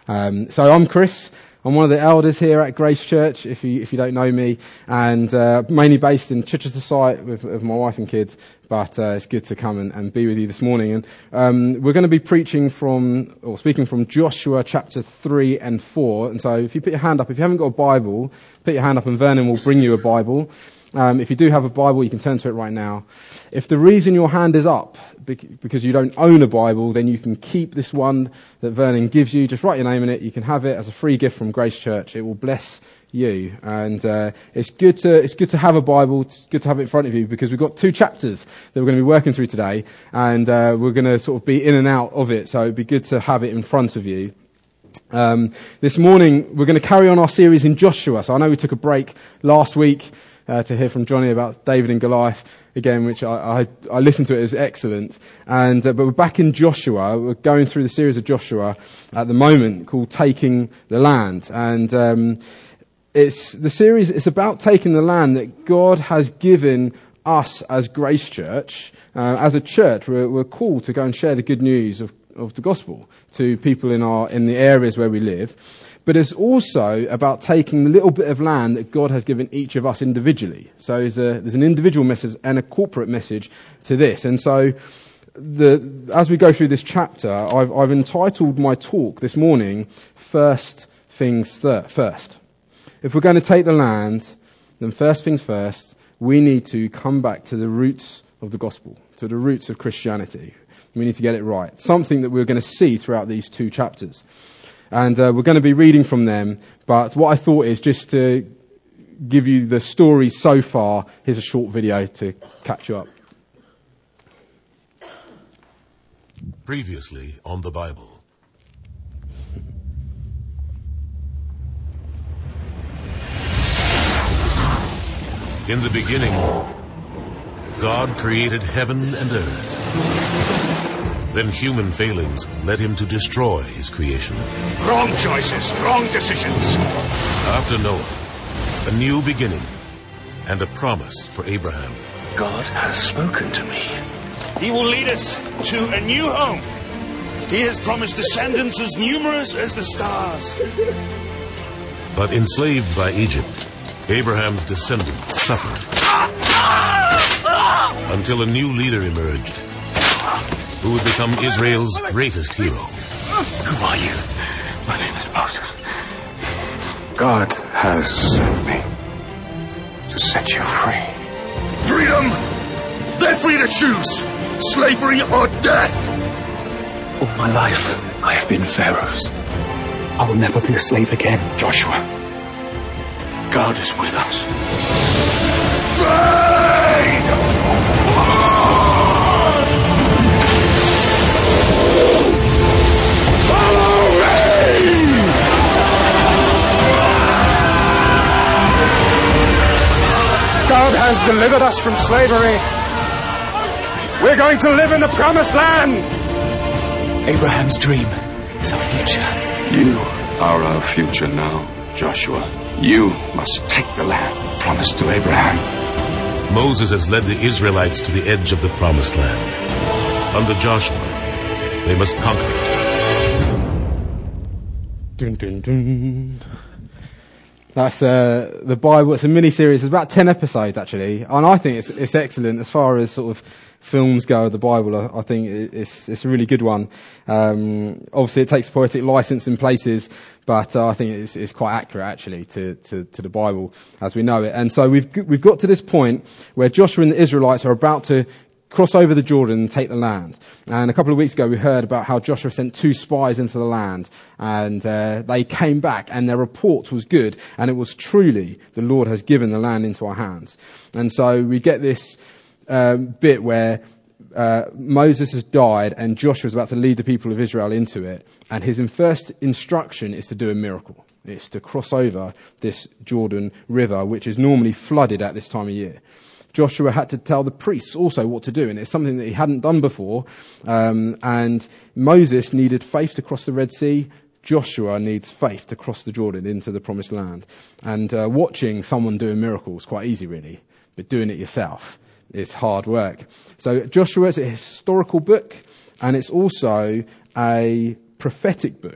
So I'm Chris. I'm one of the elders here at Grace Church, if you don't know me, and mainly based in Chichester site with my wife and kids. But it's good to come and be with you this morning. And we're going to be speaking from Joshua chapter 3 and 4. And so if you put your hand up, if you haven't got a Bible, put your hand up and Vernon will bring you a Bible. If you do have a Bible, you can turn to it right now. If the reason your hand is up because you don't own a Bible, then you can keep this one that Vernon gives you. Just write your name in it. You can have it as a free gift from Grace Church. It will bless you. And it's good to have a Bible. It's good to have it in front of you because we've got 2 chapters that we're going to be working through today, and we're going to sort of be in and out of it. So it'd be good to have it in front of you. This morning we're going to carry on our series in Joshua. So I know we took a break last week to hear from Johnny about David and Goliath again, which I listened to. It was excellent. And but we're back in Joshua. We're going through the series of Joshua at the moment called Taking the Land. And it's about taking the land that God has given us as Grace Church. As a church, we're called to go and share the good news of the gospel to people in the areas where we live. But it's also about taking the little bit of land that God has given each of us individually. So there's an individual message and a corporate message to this. And so as we go through this chapter, I've entitled my talk this morning, First Things First. If we're going to take the land, then first things first, we need to come back to the roots of the gospel, to the roots of Christianity. We need to get it right. Something that we're going to see throughout these 2 chapters. And we're going to be reading from them. But what I thought is just to give you the story so far. Here's a short video to catch you up. Previously on the Bible. In the beginning, God created heaven and earth. Then human failings led him to destroy his creation. Wrong choices, wrong decisions. After Noah, a new beginning and a promise for Abraham. God has spoken to me. He will lead us to a new home. He has promised descendants as numerous as the stars. But enslaved by Egypt, Abraham's descendants suffered until a new leader emerged, who would become Israel's greatest hero. Who are you? My name is Moses. God has sent me to set you free. Freedom! They're free to choose! Slavery or death! All my life, I have been Pharaoh's. I will never be a slave again. Joshua, God is with us. Raid! God has delivered us from slavery. We're going to live in the promised land. Abraham's dream is our future. You are our future now, Joshua. You must take the land promised to Abraham. Moses has led the Israelites to the edge of the promised land. Under Joshua, they must conquer it. Dun, dun, dun. That's the Bible. It's a mini-series. It's about 10 episodes, actually. And I think it's excellent as far as sort of films go of the Bible. I think it's a really good one. Obviously, it takes poetic license in places, but I think it's quite accurate, actually, to the Bible as we know it. And so we've got to this point where Joshua and the Israelites are about to cross over the Jordan and take the land. And a couple of weeks ago we heard about how Joshua sent 2 spies into the land, and they came back and their report was good, and it was truly the Lord has given the land into our hands. And so we get this bit where Moses has died and Joshua is about to lead the people of Israel into it, and his first instruction is to do a miracle. It's to cross over this Jordan River, which is normally flooded at this time of year. Joshua had to tell the priests also what to do, and it's something that he hadn't done before. And Moses needed faith to cross the Red Sea. Joshua needs faith to cross the Jordan into the promised land. And watching someone do a miracle is quite easy, really, but doing it yourself is hard work. So Joshua is a historical book, and it's also a prophetic book.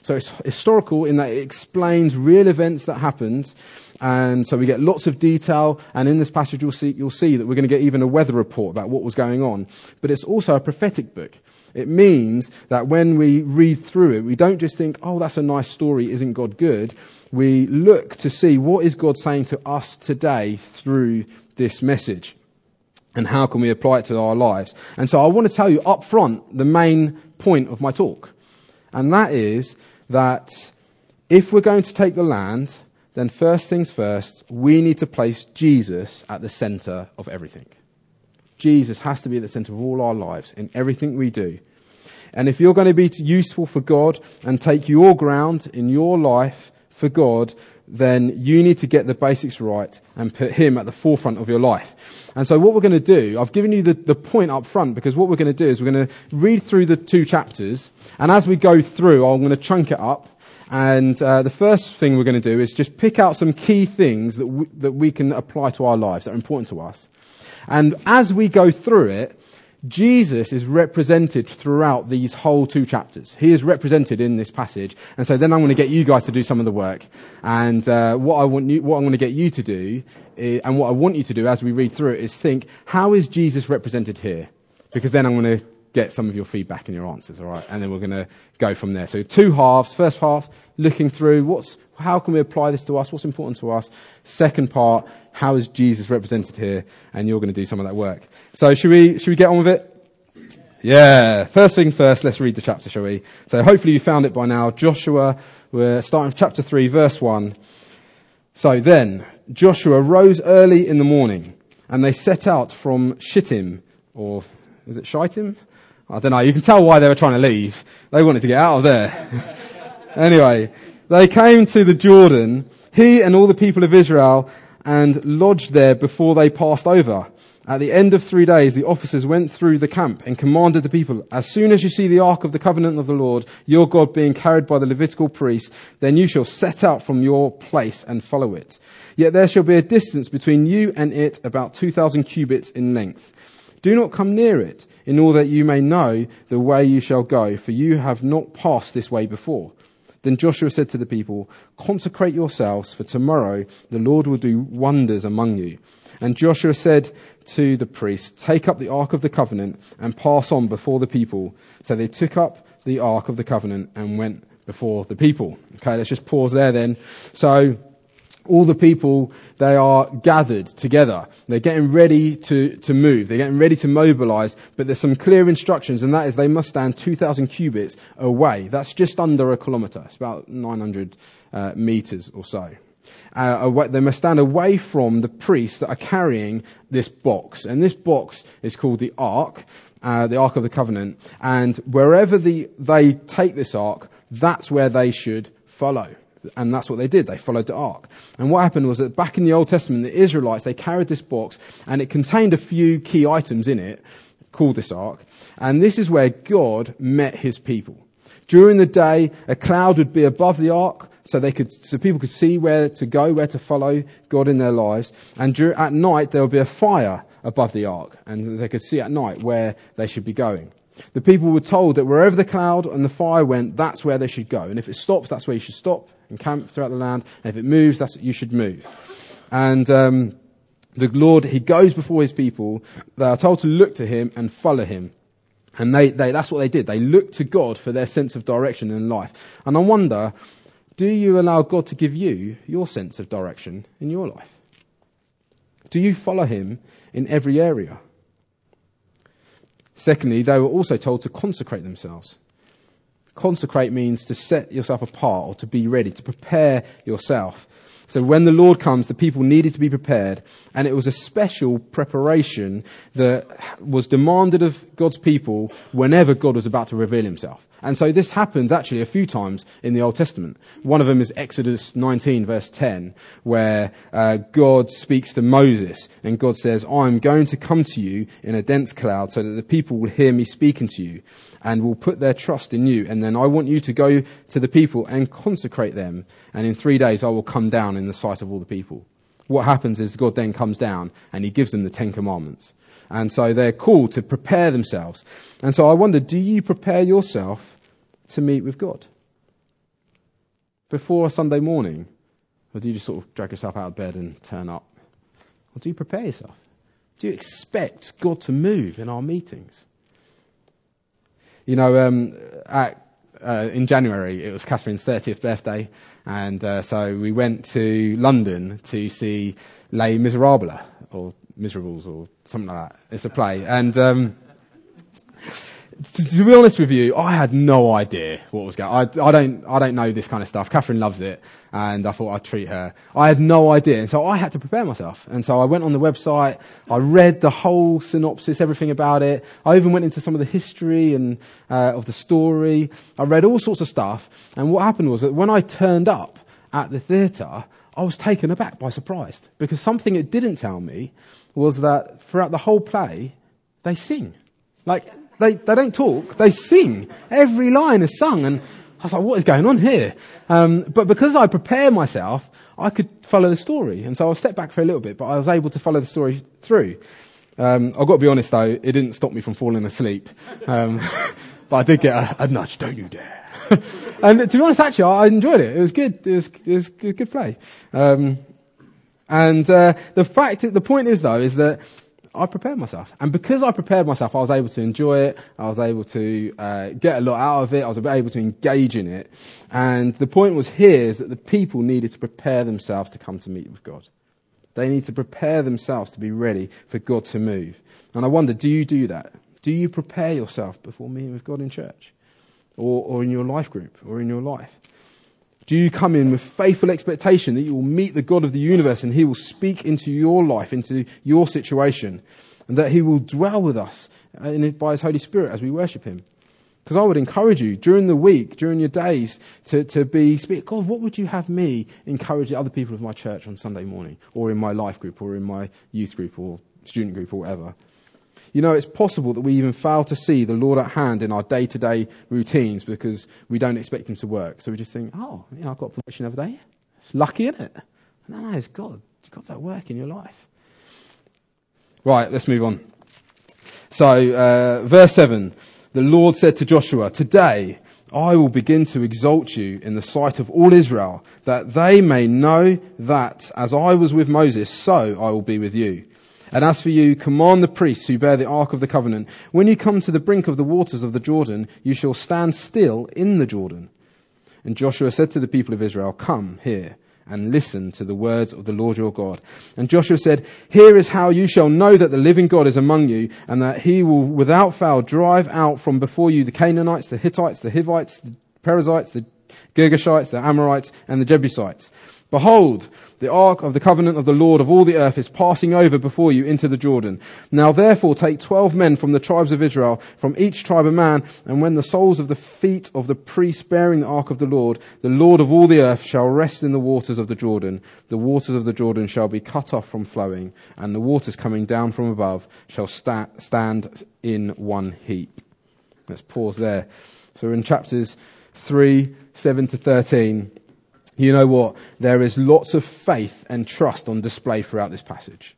So it's historical in that it explains real events that happened. And so we get lots of detail. And in this passage, you'll see that we're going to get even a weather report about what was going on. But it's also a prophetic book. It means that when we read through it, we don't just think, oh, that's a nice story, isn't God good? We look to see what is God saying to us today through this message, and how can we apply it to our lives. And so I want to tell you up front the main point of my talk, and that is that if we're going to take the land, then first things first, we need to place Jesus at the centre of everything. Jesus has to be at the centre of all our lives, in everything we do. And if you're going to be useful for God and take your ground in your life for God, then you need to get the basics right and put him at the forefront of your life. And so what we're going to do, I've given you the point up front, because what we're going to do is we're going to read through the 2 chapters, and as we go through, I'm going to chunk it up. And the first thing we're going to do is just pick out some key things that we can apply to our lives that are important to us. And as we go through it, Jesus is represented throughout these whole 2 chapters. He is represented in this passage. And so then I'm going to get you guys to do some of the work. And what I'm going to get you to do, and what I want you to do as we read through it, is think, how is Jesus represented here? Because then I'm going to get some of your feedback and your answers, all right? And then we're going to go from there. So 2 halves. First half, looking through how can we apply this to us? What's important to us? Second part, how is Jesus represented here? And you're going to do some of that work. So should we get on with it? Yeah. First thing first, let's read the chapter, shall we? So hopefully you found it by now. Joshua, we're starting with chapter 3, verse 1. So then, Joshua rose early in the morning, and they set out from Shittim, or is it Shittim? I don't know. You can tell why they were trying to leave. They wanted to get out of there. Anyway, they came to the Jordan, he and all the people of Israel, and lodged there before they passed over. At the end of 3 days, the officers went through the camp and commanded the people, as soon as you see the ark of the covenant of the Lord, your God, being carried by the Levitical priests, then you shall set out from your place and follow it. Yet there shall be a distance between you and it, about 2,000 cubits in length. Do not come near it, in order that you may know the way you shall go, for you have not passed this way before. Then Joshua said to the people, consecrate yourselves, for tomorrow the Lord will do wonders among you. And Joshua said to the priests, take up the ark of the covenant and pass on before the people. So they took up the ark of the covenant and went before the people. Okay, let's just pause there then. So all the people, they are gathered together. They're getting ready to move. They're getting ready to mobilize. But there's some clear instructions, and that is they must stand 2,000 cubits away. That's just under a kilometre. It's about 900 meters or so. They must stand away from the priests that are carrying this box. And this box is called the Ark of the Covenant. And wherever they take this Ark, that's where they should follow. And that's what they did. They followed the ark. And what happened was that back in the Old Testament, the Israelites, they carried this box, and it contained a few key items in it, called this ark. And this is where God met his people. During the day, a cloud would be above the ark, so people could see where to go, where to follow God in their lives. And at night, there would be a fire above the ark, and they could see at night where they should be going. The people were told that wherever the cloud and the fire went, that's where they should go. And if it stops, that's where you should stop and camp throughout the land. And if it moves, that's what you should move. And the Lord, he goes before his people. They are told to look to him and follow him. And that's what they did. They looked to God for their sense of direction in life. And I wonder, do you allow God to give you your sense of direction in your life? Do you follow him in every area? Secondly, they were also told to consecrate themselves. Consecrate means to set yourself apart or to be ready, to prepare yourself. So when the Lord comes, the people needed to be prepared, and it was a special preparation that was demanded of God's people whenever God was about to reveal himself. And so this happens actually a few times in the Old Testament. One of them is Exodus 19 verse 10, where God speaks to Moses, and God says, I'm going to come to you in a dense cloud so that the people will hear me speaking to you and will put their trust in you. And then I want you to go to the people and consecrate them. And in 3 days I will come down in the sight of all the people. What happens is God then comes down and he gives them the 10 Commandments. And so they're called to prepare themselves. And so I wonder, do you prepare yourself to meet with God? before a Sunday morning? Or do you just sort of drag yourself out of bed and turn up? Or do you prepare yourself? Do you expect God to move in our meetings? You know, in January, it was Catherine's 30th birthday, and so we went to London to see Les Miserables, or Miserables, or something like that. It's a play. And to be honest with you, I had no idea what was going on. I don't know this kind of stuff. Catherine loves it, and I thought I'd treat her. I had no idea, and so I had to prepare myself. And so I went on the website, I read the whole synopsis, everything about it. I even went into some of the history and of the story. I read all sorts of stuff, and what happened was that when I turned up at the theatre, I was taken aback by surprise, because something it didn't tell me was that throughout the whole play, they sing. Like, they don't talk, they sing. Every line is sung, and I was like, what is going on here? But because I prepared myself, I could follow the story. And so I stepped back for a little bit, but I was able to follow the story through. I've got to be honest though, it didn't stop me from falling asleep. But I did get a nudge, don't you dare. And to be honest, actually, I enjoyed it. It was good. It was a good play. The point is though, is that I prepared myself. And because I prepared myself, I was able to enjoy it. I was able to get a lot out of it. I was able to engage in it. And the point was here is that the people needed to prepare themselves to come to meet with God. They need to prepare themselves to be ready for God to move. And I wonder, do you do that? Do you prepare yourself before meeting with God in church? Or in your life group? Or in your life? Do you come in with faithful expectation that you will meet the God of the universe and he will speak into your life, into your situation, and that he will dwell with us by his Holy Spirit as we worship him? Because I would encourage you during the week, during your days, to speak, God, what would you have me encourage the other people of my church on Sunday morning, or in my life group, or in my youth group, or student group, or whatever? You know, it's possible that we even fail to see the Lord at hand in our day-to-day routines because we don't expect him to work. So we just think, I've got a promotion every day. It's lucky, isn't it? No, it's God. God's at work in your life. Right, let's move on. So, verse 7, the Lord said to Joshua, "Today I will begin to exalt you in the sight of all Israel, that they may know that as I was with Moses, so I will be with you. And as for you, command the priests who bear the ark of the covenant, when you come to the brink of the waters of the Jordan, you shall stand still in the Jordan." And Joshua said to the people of Israel, "Come here and listen to the words of the Lord your God." And Joshua said, "Here is how you shall know that the living God is among you, and that he will without fail drive out from before you the Canaanites, the Hittites, the Hivites, the Perizzites, the Girgashites, the Amorites, and the Jebusites. Behold, the ark of the covenant of the Lord of all the earth is passing over before you into the Jordan. Now therefore take 12 men from the tribes of Israel, from each tribe a man, and when the soles of the feet of the priests bearing the ark of the Lord of all the earth, shall rest in the waters of the Jordan shall be cut off from flowing, and the waters coming down from above shall stand in one heap." Let's pause there. So in chapters 3, 7 to 13, you know what? There is lots of faith and trust on display throughout this passage.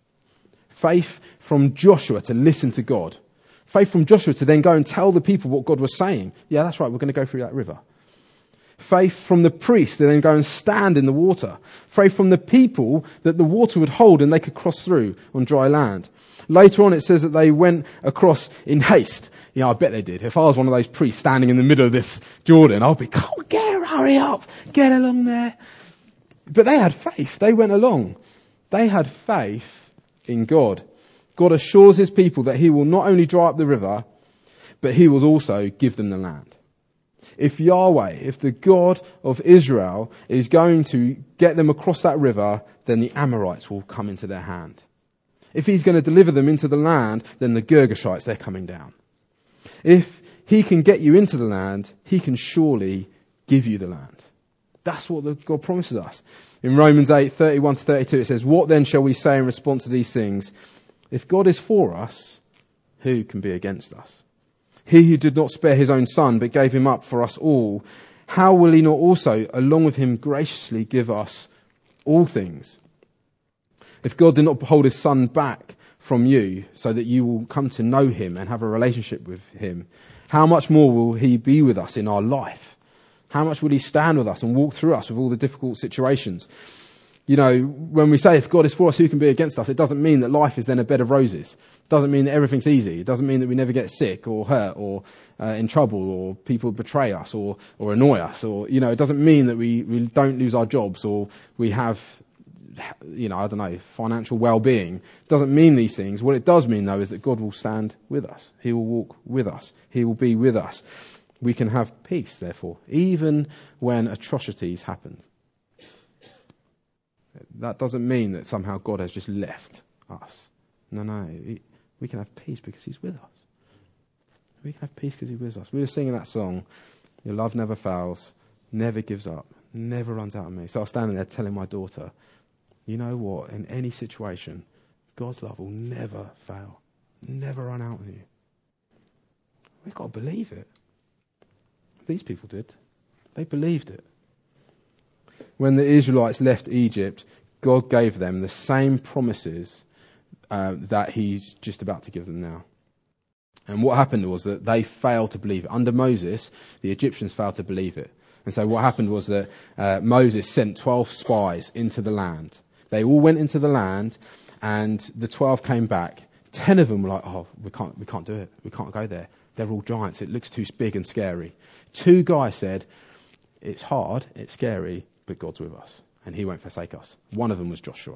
Faith from Joshua to listen to God. Faith from Joshua to then go and tell the people what God was saying. Yeah, that's right, we're going to go through that river. Faith from the priest to then go and stand in the water. Faith from the people that the water would hold and they could cross through on dry land. Later on it says that they went across in haste. Yeah, I bet they did. If I was one of those priests standing in the middle of this Jordan, I'd be, "Come on, hurry up, get along there." But they had faith. They went along. They had faith in God. God assures his people that he will not only dry up the river, but he will also give them the land. If the God of Israel is going to get them across that river, then the Amorites will come into their hand. If he's going to deliver them into the land, then the Girgashites, they're coming down. If he can get you into the land, he can surely give you the land. That's what God promises us. In Romans 8, 31 to 32, it says, "What then shall we say in response to these things? If God is for us, who can be against us? He who did not spare his own son, but gave him up for us all, how will he not also, along with him, graciously give us all things? If God did not hold his son back from you so that you will come to know him and have a relationship with him, how much more will he be with us in our life? How much will he stand with us and walk through us with all the difficult situations? You know, when we say if God is for us, who can be against us? It doesn't mean that life is then a bed of roses. It doesn't mean that everything's easy. It doesn't mean that we never get sick or hurt or in trouble or people betray us or annoy us. Or, you know, it doesn't mean that we don't lose our jobs or we have, you know, I don't know, financial well-being. It doesn't mean these things. What it does mean, though, is that God will stand with us. He will walk with us. He will be with us. We can have peace, therefore, even when atrocities happen. That doesn't mean that somehow God has just left us. No. We can have peace because he's with us. We can have peace because he's with us. We were singing that song, your love never fails, never gives up, never runs out of me. So I was standing there telling my daughter, you know what, in any situation, God's love will never fail, never run out of you. We've got to believe it. These people did. They believed it. When the Israelites left Egypt, God gave them the same promises that he's just about to give them now. And what happened was that they failed to believe it. Under Moses, the Egyptians failed to believe it. And so what happened was that Moses sent 12 spies into the land. They all went into the land, and the 12 came back. 10 of them were like, oh, we can't do it. We can't go there. They're all giants. It looks too big and scary. 2 guys said, it's hard, it's scary, but God's with us, and he won't forsake us. One of them was Joshua.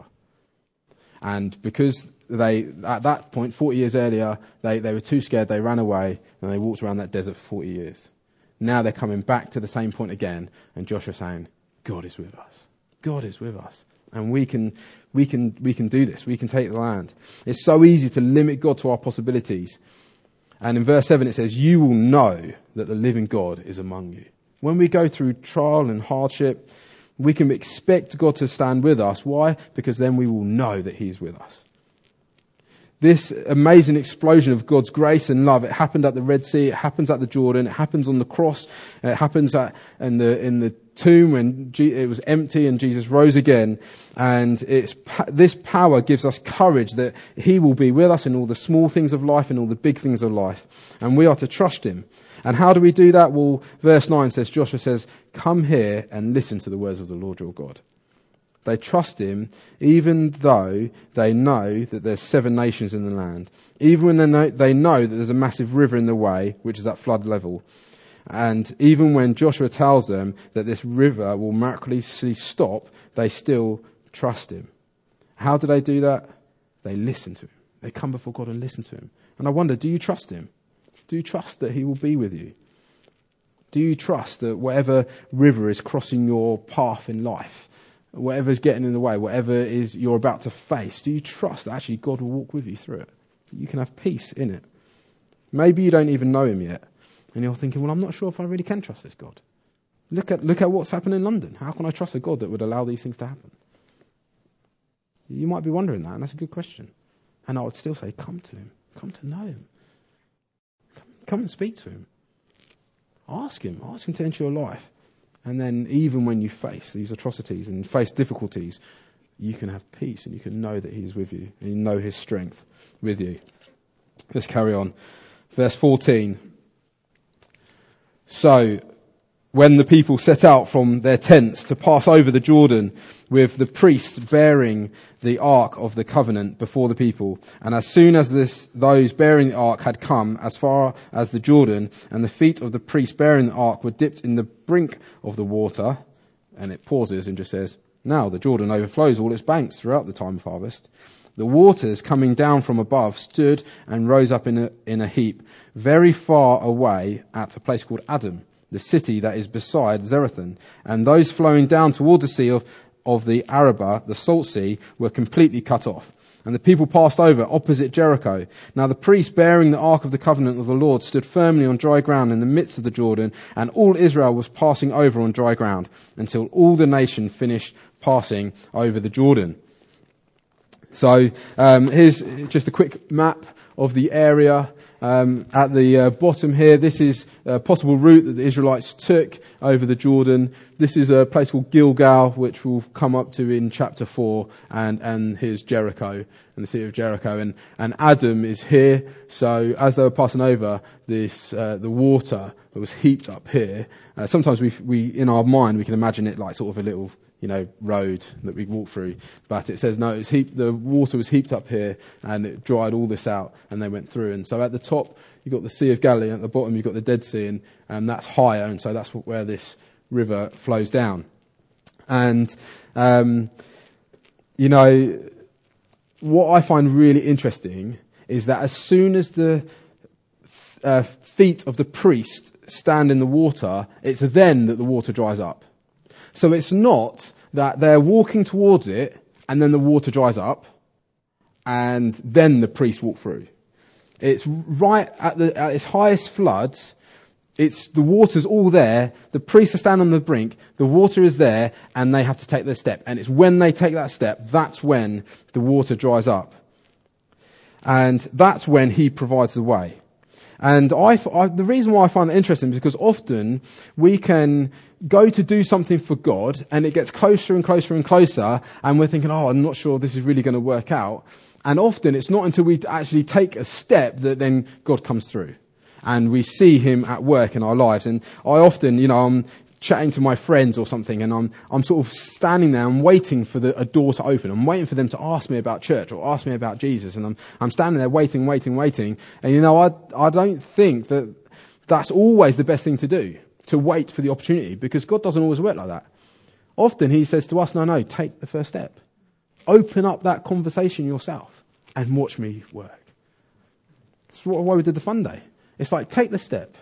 And because they, at that point, 40 years earlier, they were too scared, they ran away, and they walked around that desert for 40 years. Now they're coming back to the same point again, and Joshua's saying, God is with us. God is with us. And we can do this. We can take the land. It's so easy to limit God to our possibilities. And in verse 7 it says, you will know that the living God is among you. When we go through trial and hardship, we can expect God to stand with us. Why? Because then we will know that he's with us. This amazing explosion of God's grace and love, it happened at the Red Sea, it happens at the Jordan, it happens on the cross, it happens in the tomb when it was empty and Jesus rose again. And this power gives us courage that he will be with us in all the small things of life and all the big things of life. And we are to trust him. And how do we do that? Well, verse 9 says, Joshua says, come here and listen to the words of the Lord your God. They trust him even though they know that there's 7 nations in the land. Even when they know that there's a massive river in the way, which is at flood level. And even when Joshua tells them that this river will miraculously stop, they still trust him. How do they do that? They listen to him. They come before God and listen to him. And I wonder, do you trust him? Do you trust that he will be with you? Do you trust that whatever river is crossing your path in life, whatever's getting in the way, whatever is you're about to face, do you trust that actually God will walk with you through it? You can have peace in it. Maybe you don't even know him yet. And you're thinking, well, I'm not sure if I really can trust this God. Look at what's happened in London. How can I trust a God that would allow these things to happen? You might be wondering that, and that's a good question. And I would still say, come to him. Come to know him. Come and speak to him. Ask him to enter your life. And then even when you face these atrocities and face difficulties, you can have peace and you can know that he is with you and you know his strength with you. Let's carry on. Verse 14. So, when the people set out from their tents to pass over the Jordan with the priests bearing the ark of the covenant before the people, and as soon as those bearing the ark had come as far as the Jordan, and the feet of the priests bearing the ark were dipped in the brink of the water, and it pauses and just says, now the Jordan overflows all its banks throughout the time of harvest. The waters coming down from above stood and rose up in a heap very far away at a place called Adam, the city that is beside Zarethan, and those flowing down toward the sea of the Arabah, the salt sea, were completely cut off. And the people passed over opposite Jericho. Now the priest bearing the ark of the covenant of the Lord stood firmly on dry ground in the midst of the Jordan, and all Israel was passing over on dry ground until all the nation finished passing over the Jordan. So here's just a quick map of the area. At the bottom here, this is a possible route that the Israelites took over the Jordan. This is a place called Gilgal, which we'll come up to in chapter 4, and here's Jericho, and the city of Jericho, and Adam is here. So as they were passing over this, the water that was heaped up here, sometimes we in our mind we can imagine it like sort of a little, road that we walk through. But it says, no, the water was heaped up here, and it dried all this out, and they went through. And so at the top, you've got the Sea of Galilee, and at the bottom, you've got the Dead Sea, and that's higher, and so that's where this river flows down. And, what I find really interesting is that as soon as the feet of the priest stand in the water, it's then that the water dries up. So it's not that they're walking towards it and then the water dries up and then the priest walk through. It's right at its highest flood. The water's all there. The priests are standing on the brink. The water is there and they have to take their step. And it's when they take that step, that's when the water dries up. And that's when he provides the way. And the reason why I find that interesting is because often we can go to do something for God and it gets closer and closer and closer and we're thinking, I'm not sure this is really going to work out. And often it's not until we actually take a step that then God comes through and we see him at work in our lives. And I often, I'm chatting to my friends or something and I'm sort of standing there and waiting for a door to open. I'm waiting for them to ask me about church or ask me about Jesus, and I'm standing there waiting. And I don't think that's always the best thing to do, to wait for the opportunity, because God doesn't always work like that. Often he says to us, no, take the first step. Open up that conversation yourself and watch me work. That's why we did the fun day. It's like, take the step.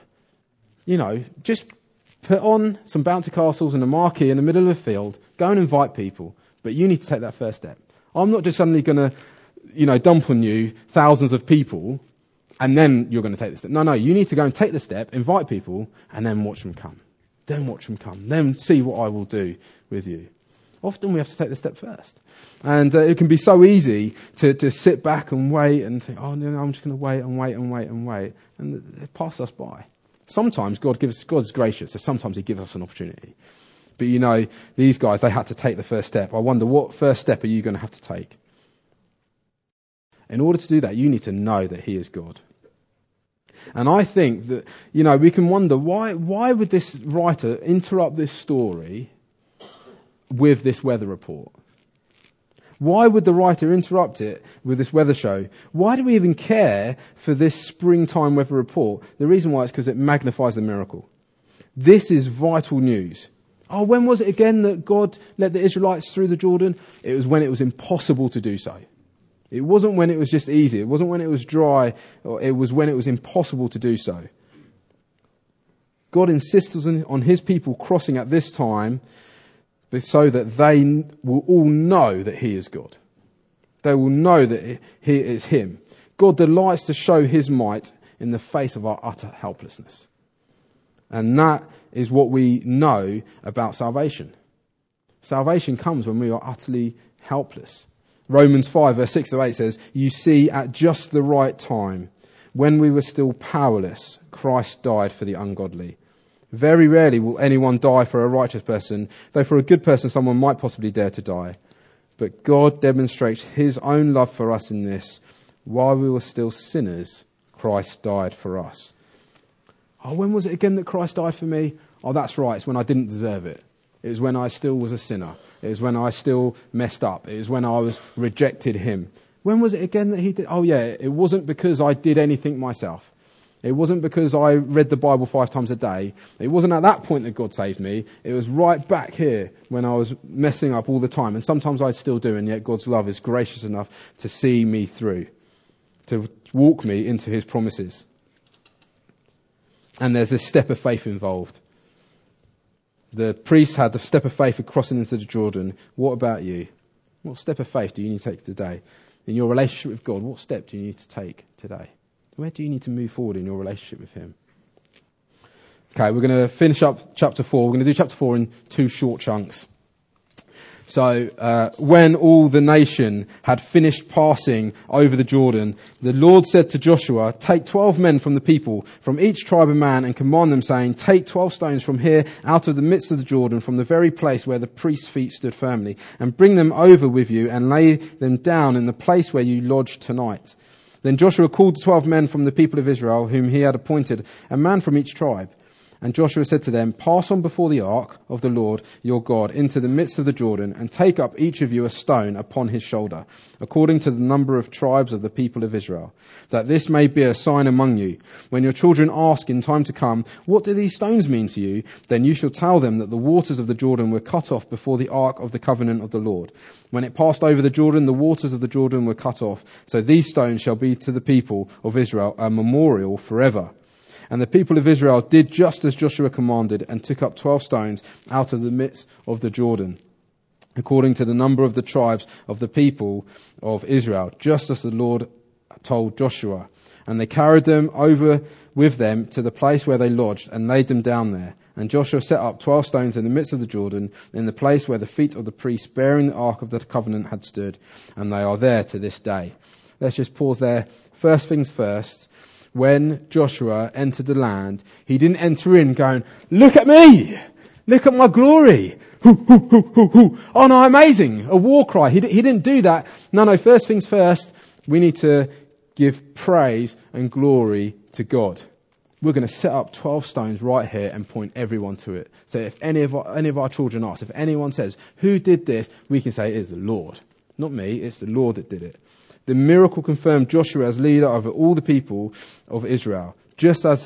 Just put on some bouncy castles and a marquee in the middle of the field. Go and invite people. But you need to take that first step. I'm not just suddenly going to, dump on you thousands of people and then you're going to take the step. No, you need to go and take the step, invite people, and then watch them come. Then see what I will do with you. Often we have to take the step first. And it can be so easy to sit back and wait and think, I'm just going to wait and wait. And it passes us by. Sometimes God's gracious, so sometimes he gives us an opportunity. But these guys, they had to take the first step. I wonder, what first step are you going to have to take? In order to do that, you need to know that he is God. And I think that, we can wonder, why would this writer interrupt this story with this weather report? Why would the writer interrupt it with this weather show? Why do we even care for this springtime weather report? The reason why is because it magnifies the miracle. This is vital news. When was it again that God led the Israelites through the Jordan? It was when it was impossible to do so. It wasn't when it was just easy. It wasn't when it was dry. It was when it was impossible to do so. God insists on his people crossing at this time so that they will all know that he is God. They will know that he is him. God delights to show his might in the face of our utter helplessness. And that is what we know about salvation. Salvation comes when we are utterly helpless. Romans 5 verse 6 to 8 says, "You see, at just the right time, when we were still powerless, Christ died for the ungodly. Very rarely will anyone die for a righteous person, though for a good person someone might possibly dare to die. But God demonstrates his own love for us in this: while we were still sinners, Christ died for us." When was it again that Christ died for me? That's right, it's when I didn't deserve it. It was when I still was a sinner. It was when I still messed up. It was when I was rejected him. When was it again that he did? It wasn't because I did anything myself. It wasn't because I read the Bible 5 times a day. It wasn't at that point that God saved me. It was right back here when I was messing up all the time. And sometimes I still do, and yet God's love is gracious enough to see me through, to walk me into his promises. And there's this step of faith involved. The priests had the step of faith of crossing into the Jordan. What about you? What step of faith do you need to take today? In your relationship with God, what step do you need to take today? Where do you need to move forward in your relationship with him? Okay, we're going to finish up chapter 4. We're going to do chapter 4 in 2 short chunks. So when all the nation had finished passing over the Jordan, the Lord said to Joshua, take 12 men from the people, from each tribe a man, and command them, saying, take 12 stones from here out of the midst of the Jordan, from the very place where the priest's feet stood firmly, and bring them over with you, and lay them down in the place where you lodge tonight. Then Joshua called 12 men from the people of Israel, whom he had appointed, a man from each tribe. And Joshua said to them, pass on before the ark of the Lord your God into the midst of the Jordan, and take up each of you a stone upon his shoulder, according to the number of tribes of the people of Israel, that this may be a sign among you. When your children ask in time to come, what do these stones mean to you? Then you shall tell them that the waters of the Jordan were cut off before the ark of the covenant of the Lord. When it passed over the Jordan, the waters of the Jordan were cut off. So these stones shall be to the people of Israel a memorial forever. And the people of Israel did just as Joshua commanded, and took up 12 stones out of the midst of the Jordan, according to the number of the tribes of the people of Israel, just as the Lord told Joshua. And they carried them over with them to the place where they lodged, and laid them down there. And Joshua set up 12 stones in the midst of the Jordan, in the place where the feet of the priests bearing the ark of the covenant had stood, and they are there to this day. Let's just pause there. First things first. When Joshua entered the land, he didn't enter in going, look at me! Look at my glory! Hoo, hoo, hoo, hoo, hoo. Oh no, amazing! A war cry. He didn't do that. No, first things first, we need to give praise and glory to God. We're going to set up 12 stones right here and point everyone to it. So if any of our children ask, if anyone says, who did this? We can say it is the Lord. Not me, it's the Lord that did it. The miracle confirmed Joshua as leader over all the people of Israel, just as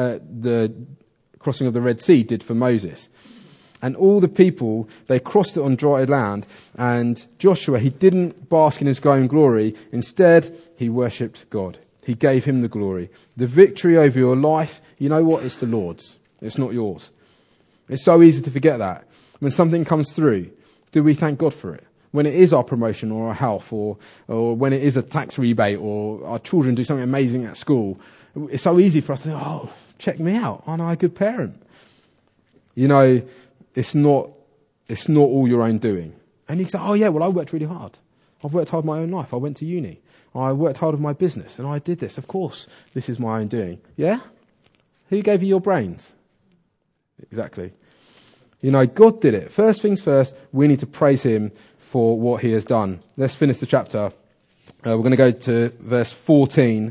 the crossing of the Red Sea did for Moses. And all the people, they crossed it on dry land, and Joshua, he didn't bask in his own glory. Instead, he worshipped God. He gave him the glory. The victory over your life, you know what? It's the Lord's. It's not yours. It's so easy to forget that. When something comes through, do we thank God for it? When it is our promotion or our health, or when it is a tax rebate, or our children do something amazing at school, it's so easy for us to think, oh, check me out. Aren't I a good parent? You know, it's not all your own doing. And you can say, oh yeah, well, I worked really hard. I've worked hard my own life. I went to uni. I worked hard with my business, and I did this. Of course, this is my own doing. Yeah? Who gave you your brains? Exactly. You know, God did it. First things first, we need to praise him for what he has done. Let's finish the chapter. We're going to go to verse 14,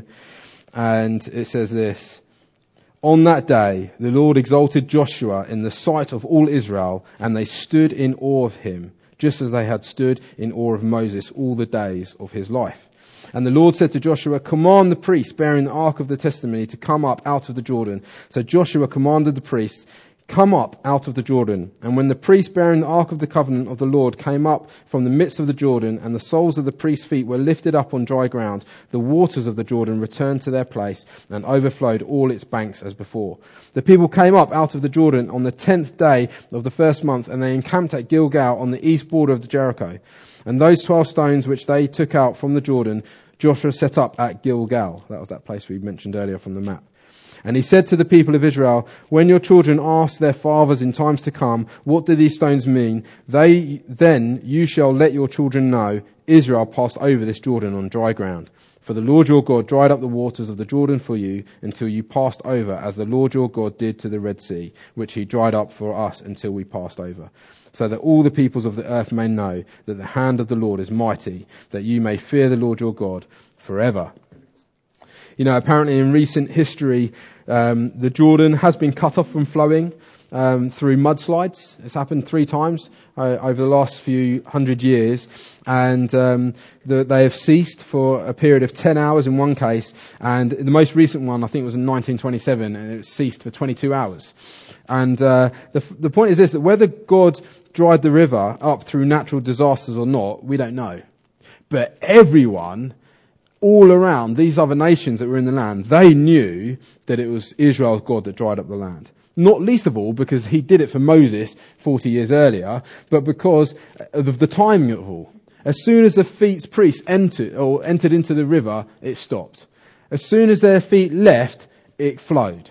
and it says this. On that day, the Lord exalted Joshua in the sight of all Israel, and they stood in awe of him, just as they had stood in awe of Moses all the days of his life. And the Lord said to Joshua, command the priests bearing the ark of the testimony to come up out of the Jordan. So Joshua commanded the priests, come up out of the Jordan. And when the priests bearing the ark of the covenant of the Lord came up from the midst of the Jordan, and the soles of the priests' feet were lifted up on dry ground, the waters of the Jordan returned to their place and overflowed all its banks as before. The people came up out of the Jordan on the 10th day of the first month, and they encamped at Gilgal on the east border of Jericho. And those 12 stones which they took out from the Jordan, Joshua set up at Gilgal. That was that place we mentioned earlier from the map. And he said to the people of Israel, when your children ask their fathers in times to come, what do these stones mean? Then you shall let your children know, Israel passed over this Jordan on dry ground. For the Lord your God dried up the waters of the Jordan for you until you passed over, as the Lord your God did to the Red Sea, which he dried up for us until we passed over. So that all the peoples of the earth may know that the hand of the Lord is mighty, that you may fear the Lord your God forever. You know, apparently in recent history, the Jordan has been cut off from flowing through mudslides. It's happened 3 times over the last few hundred years, and they have ceased for a period of 10 hours in one case, and the most recent one, I think, was in 1927, and it ceased for 22 hours. And the point is this, that whether God dried the river up through natural disasters or not, we don't know. But everyone all around, these other nations that were in the land, they knew that it was Israel's God that dried up the land. Not least of all because he did it for Moses 40 years earlier, but because of the timing of it all. As soon as the priests entered into the river, it stopped. As soon as their feet left, it flowed.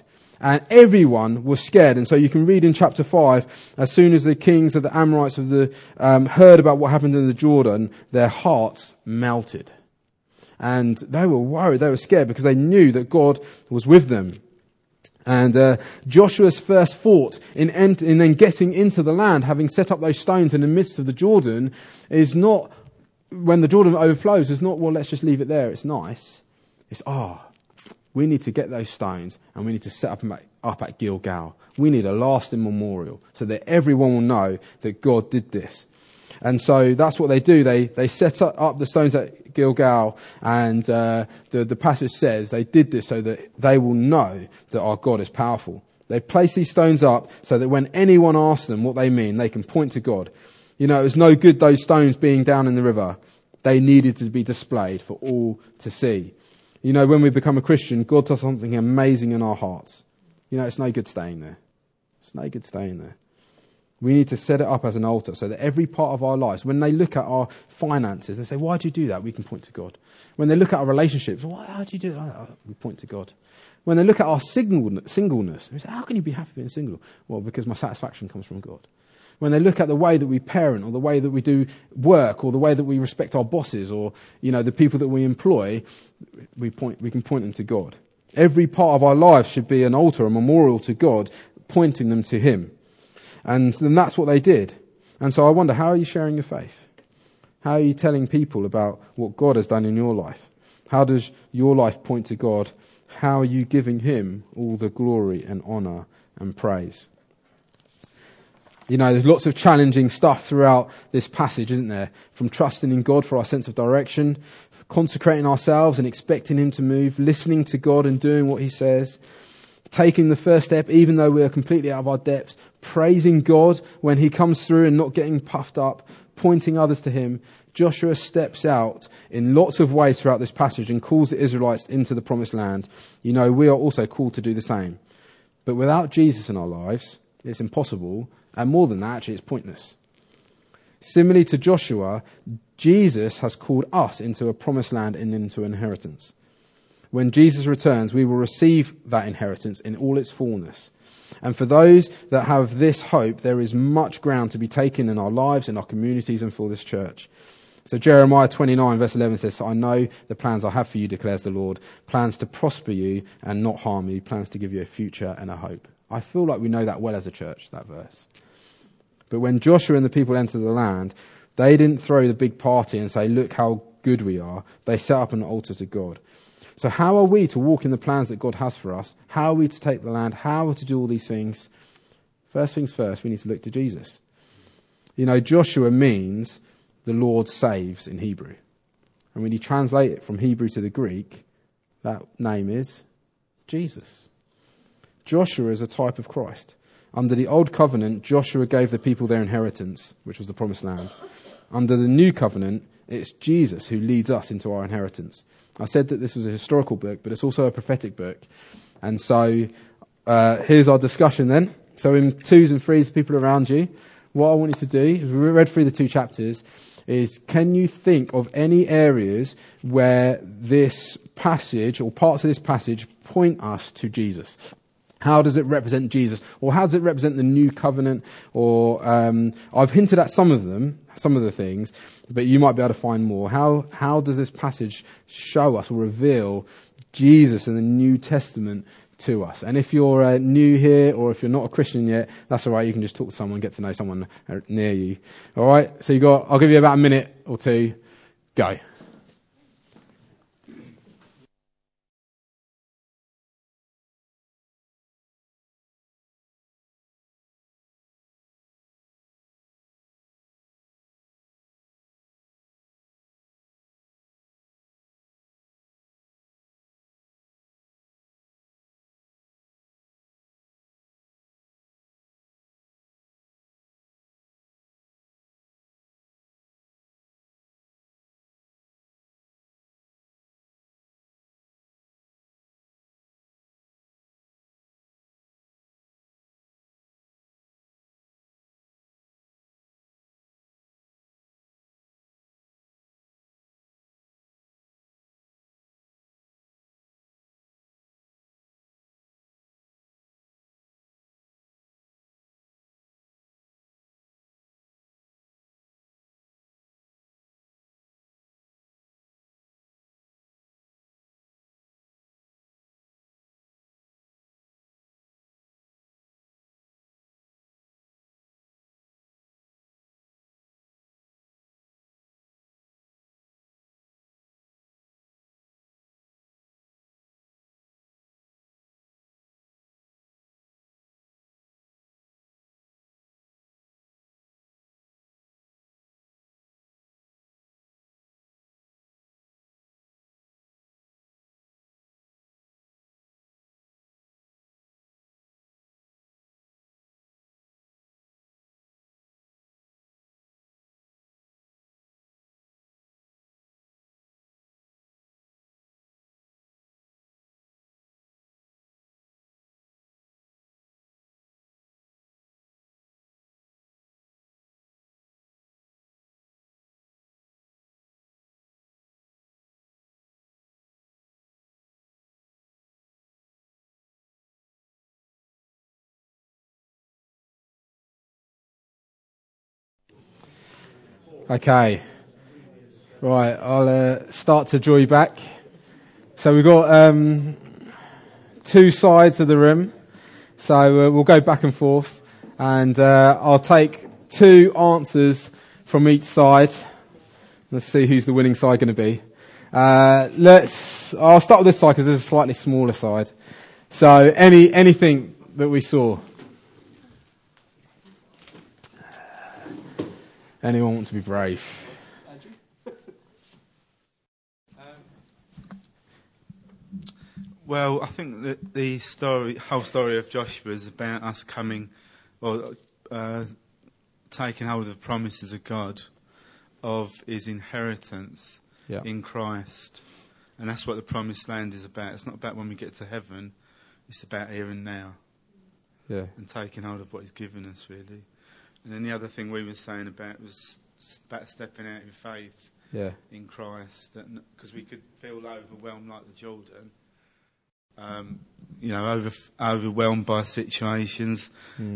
And everyone was scared. And so you can read in chapter 5, as soon as the kings of the Amorites heard about what happened in the Jordan, their hearts melted. And they were worried, they were scared, because they knew that God was with them. And Joshua's first thought in then getting into the land, having set up those stones in the midst of the Jordan, is not, when the Jordan overflows, it's not, well, let's just leave it there, it's nice. It's, we need to get those stones and we need to set up at Gilgal. We need a lasting memorial so that everyone will know that God did this. And so that's what they do. They set up the stones at Gilgal, and the passage says they did this so that they will know that our God is powerful. They place these stones up so that when anyone asks them what they mean, they can point to God. You know, it was no good those stones being down in the river. They needed to be displayed for all to see. You know, when we become a Christian, God does something amazing in our hearts. You know, it's no good staying there. It's no good staying there. We need to set it up as an altar so that every part of our lives, when they look at our finances, they say, why do you do that? We can point to God. When they look at our relationships, how do you do that? We point to God. When they look at our singleness, we say, how can you be happy being single? Well, because my satisfaction comes from God. When they look at the way that we parent, or the way that we do work, or the way that we respect our bosses, or, you know, the people that we employ, we can point them to God. Every part of our lives should be an altar, a memorial to God, pointing them to Him. And that's what they did. And so I wonder, how are you sharing your faith? How are you telling people about what God has done in your life? How does your life point to God? How are you giving Him all the glory and honour and praise? You know, there's lots of challenging stuff throughout this passage, isn't there? From trusting in God for our sense of direction, consecrating ourselves and expecting Him to move, listening to God and doing what He says, taking the first step even though we are completely out of our depths, praising God when He comes through and not getting puffed up, pointing others to Him. Joshua steps out in lots of ways throughout this passage and calls the Israelites into the promised land. You know, we are also called to do the same. But without Jesus in our lives, it's impossible. And more than that, actually, it's pointless. Similarly to Joshua, Jesus has called us into a promised land and into inheritance. When Jesus returns, we will receive that inheritance in all its fullness. And for those that have this hope, there is much ground to be taken in our lives, in our communities, and for this church. So Jeremiah 29 verse 11 says, I know the plans I have for you, declares the Lord, plans to prosper you and not harm you, plans to give you a future and a hope. I feel like we know that well as a church, that verse. But when Joshua and the people entered the land, they didn't throw the big party and say, look how good we are. They set up an altar to God. So how are we to walk in the plans that God has for us? How are we to take the land? How are we to do all these things? First things first, we need to look to Jesus. You know, Joshua means the Lord saves in Hebrew. And when you translate it from Hebrew to the Greek, that name is Jesus. Joshua is a type of Christ. Under the old covenant, Joshua gave the people their inheritance, which was the promised land. Under the new covenant, it's Jesus who leads us into our inheritance. I said that this was a historical book, but it's also a prophetic book. And so here's our discussion then. So in twos and threes, people around you, what I want you to do, as we read through the 2 chapters, is can you think of any areas where this passage or parts of this passage point us to Jesus? How does it represent Jesus? Or how does it represent the new covenant? Or I've hinted at some of them, some of the things, but you might be able to find more. How does this passage show us or reveal Jesus in the New Testament to us? And if you're new here or if you're not a Christian yet, that's all right. You can just talk to someone, get to know someone near you. All right? So I'll give you about a minute or two. Go. Okay. Right, I'll start to draw you back. So we've got two sides of the room. So we'll go back and forth. And I'll take two answers from each side. Let's see who's the winning side going to be. I'll start with this side because there's a slightly smaller side. So anything that we saw. Anyone want to be brave? Well, I think that the whole story of Joshua is about us coming, or taking hold of the promises of God, of his inheritance in Christ. And that's what the promised land is about. It's not about when we get to heaven. It's about here and now. Yeah. And taking hold of what he's given us, really. And then the other thing we were saying about was about stepping out in faith in Christ. Because we could feel overwhelmed like the Jordan. Overwhelmed by situations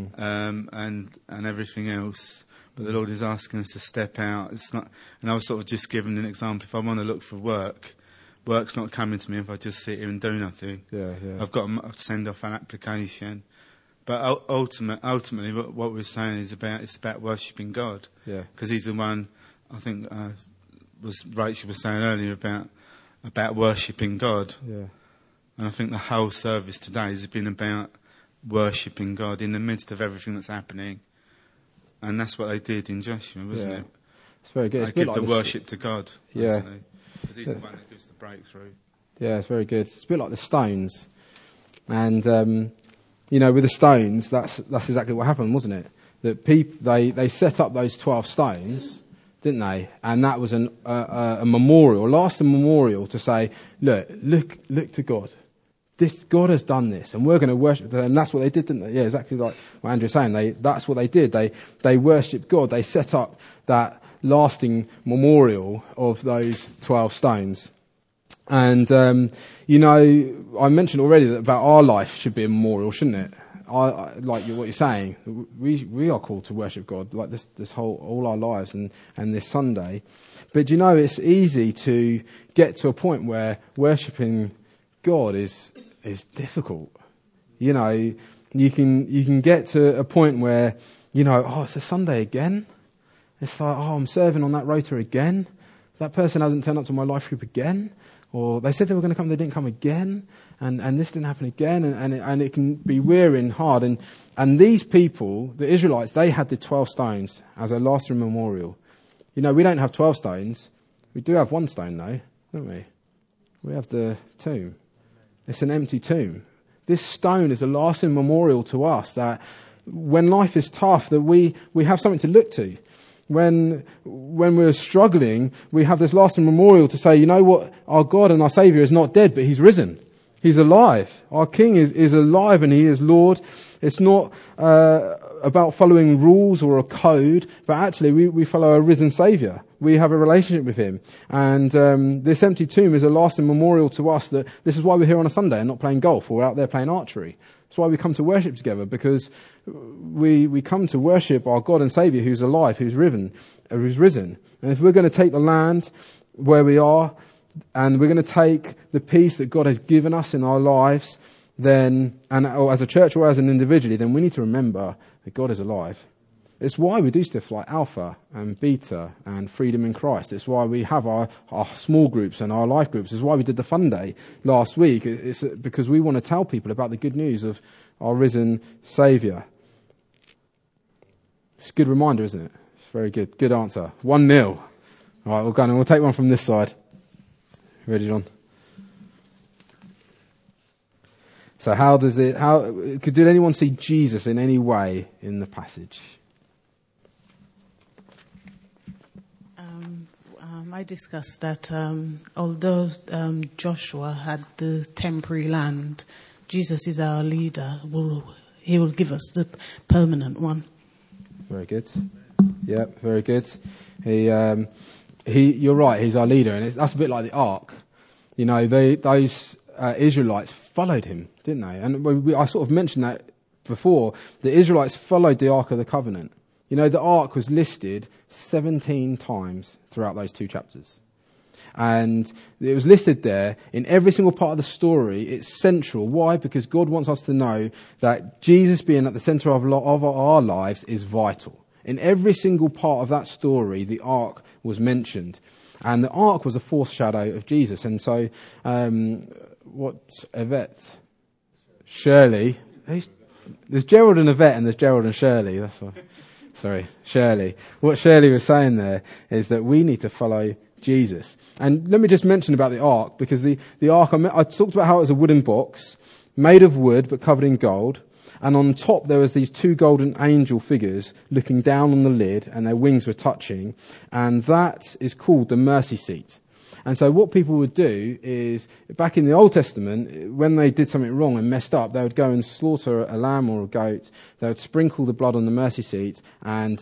and everything else. But the Lord is asking us to step out. It's not, and I was sort of just giving an example. If I want to look for work, work's not coming to me if I just sit here and do nothing. I've got to send off an application. But ultimately, what we're saying is it's about worshipping God. Because He's the one. I think Rachel was saying earlier about worshipping God. And I think the whole service today has been about worshipping God in the midst of everything that's happening. And that's what they did in Joshua, wasn't it? It's very good. They give the worship to God, because He's the one that gives the breakthrough. Yeah, it's very good. It's a bit like the stones. And, with the stones, that's exactly what happened, wasn't it? That they set up those 12 stones, didn't they? And that was a memorial, a lasting memorial to say, look to God. This God has done this, and we're going to worship. And that's what they did, didn't they? Yeah, exactly like what Andrew's saying. That's what they did. They worshipped God. They set up that lasting memorial of those 12 stones. And I mentioned already that about our life should be a memorial, shouldn't it? Like what you're saying, we are called to worship God like this all our lives and this Sunday. But it's easy to get to a point where worshipping God is difficult. You can get to a point where it's a Sunday again. It's like, I'm serving on that rota again. That person hasn't turned up to my life group again. Or they said they were going to come, they didn't come again. And this didn't happen again. And it can be weary and hard. And these people, the Israelites, they had the 12 stones as a lasting memorial. We don't have 12 stones. We do have one stone though, don't we? We have the tomb. It's an empty tomb. This stone is a lasting memorial to us that when life is tough, that we have something to look to. When we're struggling, we have this lasting memorial to say, you know what, our God and our Saviour is not dead, but He's risen. He's alive. Our King is alive and He is Lord. It's not about following rules or a code, but actually we follow a risen Saviour. We have a relationship with Him. And this empty tomb is a lasting memorial to us that this is why we're here on a Sunday and not playing golf or out there playing archery. That's why we come to worship together, because we come to worship our God and Saviour who's alive, who's risen. And if we're going to take the land where we are, and we're going to take the peace that God has given us in our lives, or as a church or as an individually, then we need to remember that God is alive. It's why we do stuff like Alpha and Beta and Freedom in Christ. It's why we have our small groups and our life groups. It's why we did the Fun Day last week. It's because we want to tell people about the good news of our risen Saviour. It's a good reminder, isn't it? It's very good. Good answer. 1-0. All right, we'll go and we'll take one from this side. Ready, John? So did anyone see Jesus in any way in the passage? I discussed that although Joshua had the temporary land, Jesus is our leader. He will give us the permanent one. Very good. Yeah, very good. You're right. He's our leader, and that's a bit like the Ark. Those Israelites followed him, didn't they? And I sort of mentioned that before. The Israelites followed the Ark of the Covenant. You know, the ark was listed 17 times throughout those 2 chapters. And it was listed there in every single part of the story. It's central. Why? Because God wants us to know that Jesus being at the centre of our lives is vital. In every single part of that story, the ark was mentioned. And the ark was a foreshadow of Jesus. And so, what's Yvette? Shirley. There's Gerald and Yvette and there's Gerald and Shirley. That's what. Sorry, Shirley. What Shirley was saying there is that we need to follow Jesus. And let me just mention about the ark, because the ark, I talked about how it was a wooden box, made of wood but covered in gold. And on top there was these 2 golden angel figures looking down on the lid, and their wings were touching. And that is called the mercy seat. And so what people would do is, back in the Old Testament, when they did something wrong and messed up, they would go and slaughter a lamb or a goat. They would sprinkle the blood on the mercy seat, and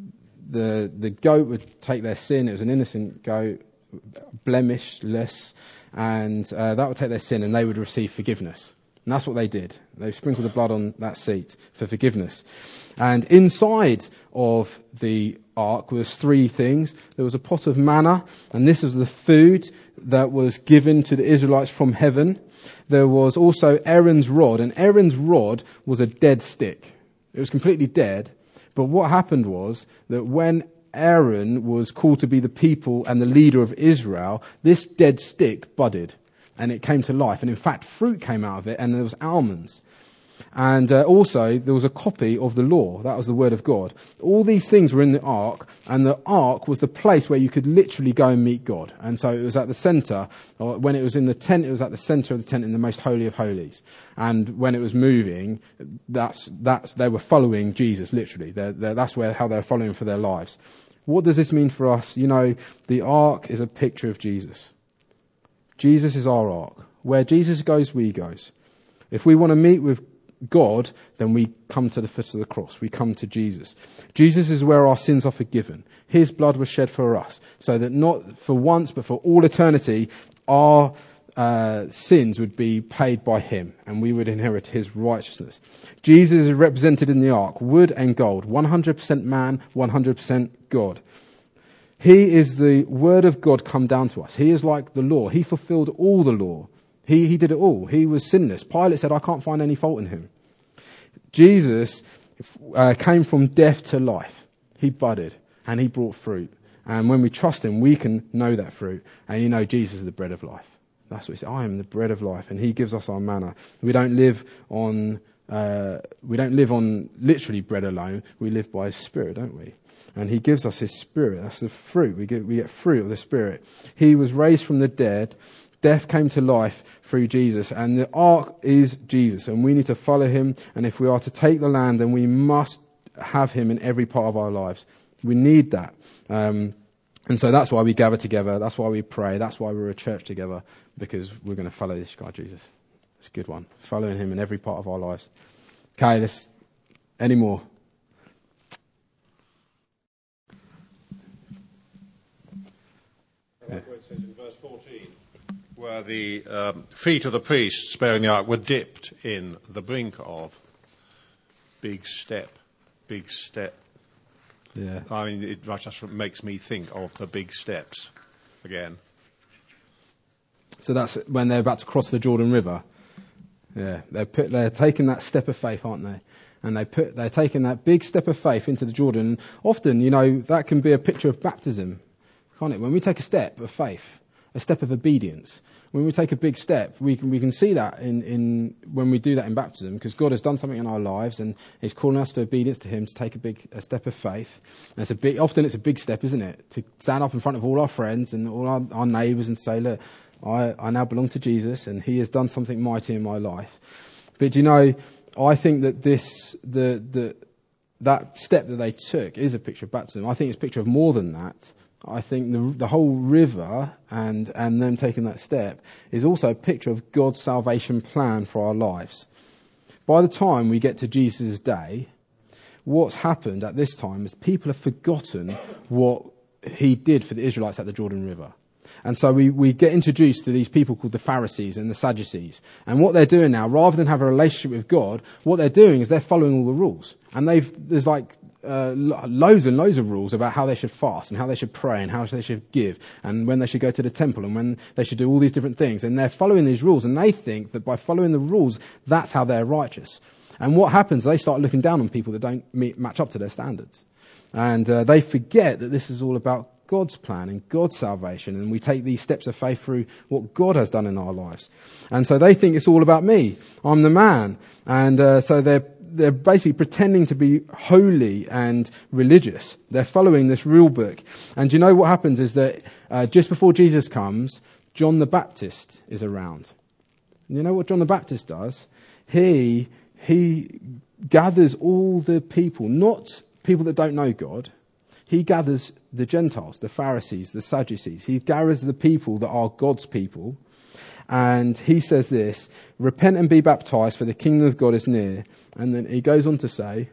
the goat would take their sin. It was an innocent goat, blemishless, and that would take their sin, and they would receive forgiveness. And that's what they did. They sprinkled the blood on that seat for forgiveness. And inside of the ark was 3 things. There was a pot of manna, and this was the food that was given to the Israelites from heaven. There was also Aaron's rod, and Aaron's rod was a dead stick. It was completely dead. But what happened was that when Aaron was called to be the people and the leader of Israel, this dead stick budded. And it came to life. And in fact, fruit came out of it, and there was almonds. And also, there was a copy of the law. That was the word of God. All these things were in the ark, and the ark was the place where you could literally go and meet God. And so it was at the centre. When it was in the tent, it was at the centre of the tent in the most holy of holies. And when it was moving, they were following Jesus, literally. That's how they were following for their lives. What does this mean for us? You know, the ark is a picture of Jesus. Jesus is our ark. Where Jesus goes, we goes. If we want to meet with God, then we come to the foot of the cross. We come to Jesus. Jesus is where our sins are forgiven. His blood was shed for us, so that not for once, but for all eternity, our sins would be paid by him, and we would inherit his righteousness. Jesus is represented in the ark, wood and gold, 100% man, 100% God. He is the word of God come down to us. He is like the law. He fulfilled all the law. He did it all. He was sinless. Pilate said, I can't find any fault in him. Jesus came from death to life. He budded and he brought fruit. And when we trust him, we can know that fruit. And you know, Jesus is the bread of life. That's what he said. I am the bread of life, and he gives us our manna. We don't live on literally bread alone. We live by his Spirit, don't we? And he gives us his Spirit. That's the fruit. We get fruit of the Spirit. He was raised from the dead. Death came to life through Jesus. And the ark is Jesus. And we need to follow him. And if we are to take the land, then we must have him in every part of our lives. We need that. And so that's why we gather together. That's why we pray. That's why we're a church together. Because we're going to follow this guy, Jesus. It's a good one. Following him in every part of our lives. Okay, any more? Where it says in verse 14, where the feet of the priests bearing the ark were dipped in the brink of. Big step. Yeah. I mean, it just makes me think of the big steps again. So that's when they're about to cross the Jordan River. Yeah, they're taking that step of faith, aren't they? And they're taking that big step of faith into the Jordan. Often, you know, that can be a picture of baptism, can't it? When we take a step of faith, a step of obedience, when we take a big step, we can see that in when we do that in baptism, because God has done something in our lives and he's calling us to obedience to him, to take a step of faith. And often it's a big step, isn't it? To stand up in front of all our friends and all our neighbours and say, look, I now belong to Jesus and he has done something mighty in my life. But you know, I think that that step that they took is a picture of baptism. I think it's a picture of more than that. I think the whole river and them taking that step is also a picture of God's salvation plan for our lives. By the time we get to Jesus' day, what's happened at this time is people have forgotten what he did for the Israelites at the Jordan River. And so we get introduced to these people called the Pharisees and the Sadducees. And what they're doing now, rather than have a relationship with God, what they're doing is they're following all the rules. And there's like loads and loads of rules about how they should fast and how they should pray and how they should give and when they should go to the temple and when they should do all these different things. And they're following these rules, and they think that by following the rules, that's how they're righteous. And what happens, they start looking down on people that don't match up to their standards. And they forget that this is all about God's plan and God's salvation, and we take these steps of faith through what God has done in our lives. And so they think it's all about me. I'm the man. And so they're basically pretending to be holy and religious. They're following this rule book. And you know what happens is that just before Jesus comes, John the Baptist is around. And you know what John the Baptist does? He gathers all the people, not people that don't know God. He gathers the Gentiles, the Pharisees, the Sadducees. He gathers the people that are God's people. And he says this, repent and be baptized, for the kingdom of God is near. And then he goes on to say,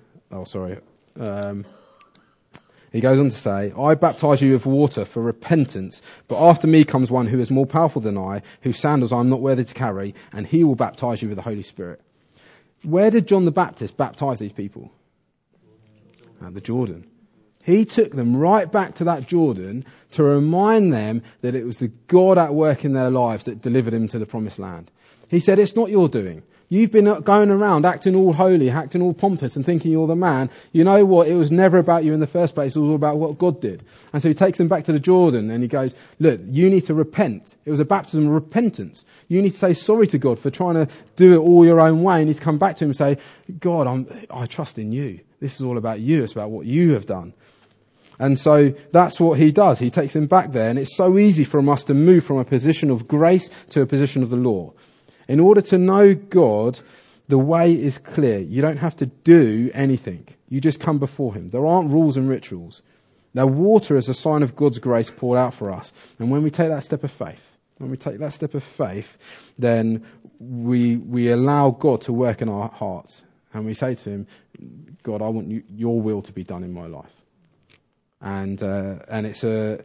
I baptize you with water for repentance, but after me comes one who is more powerful than I, whose sandals I am not worthy to carry, and he will baptize you with the Holy Spirit. Where did John the Baptist baptize these people? At the Jordan. He took them right back to that Jordan to remind them that it was the God at work in their lives that delivered them to the promised land. He said, it's not your doing. You've been going around acting all holy, acting all pompous and thinking you're the man. You know what? It was never about you in the first place. It was all about what God did. And so he takes them back to the Jordan and he goes, look, you need to repent. It was a baptism of repentance. You need to say sorry to God for trying to do it all your own way. You need to come back to him and say, God, I trust in you. This is all about you. It's about what you have done. And so that's what he does. He takes them back there. And it's so easy for us to move from a position of grace to a position of the law. In order to know God, the way is clear. You don't have to do anything. You just come before him. There aren't rules and rituals. Now, water is a sign of God's grace poured out for us. And when we take that step of faith, then we allow God to work in our hearts. And we say to him, God, I want your will to be done in my life. And then